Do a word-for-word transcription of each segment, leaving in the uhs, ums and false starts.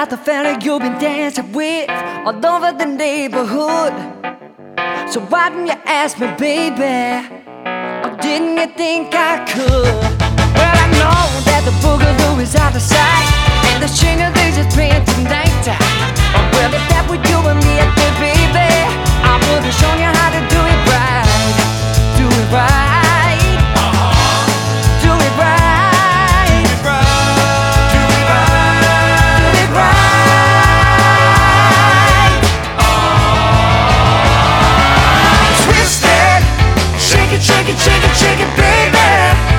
about the fella you've been dancing with all over the neighborhood. So why didn't you ask me, baby? Or didn't you think I could? Well, I know that the boogaloo is out of sight, and the shingleys is playing tonight. Well, if that were you and me at the baby, I would have shown you how to do it right. Do it right. Do it right. Do it right. Do it right. Do it right. Twist it. Shake it, shake it, shake it, shake it, baby.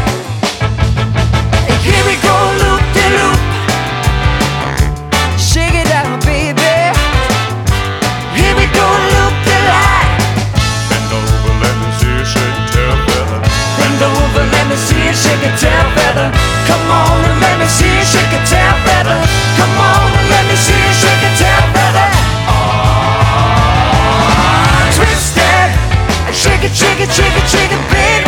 And here we go, loop de loop. Shake it out, baby. Here we go, loop de line. Bend over, let me see you shake a tail feather. Bend over, let me see you shake a tail feather. Come on and let me see you shake a tail feather. Come on and let me see you shake a tail feather. Twist it, shake it, shake it, shake it, shake it, baby.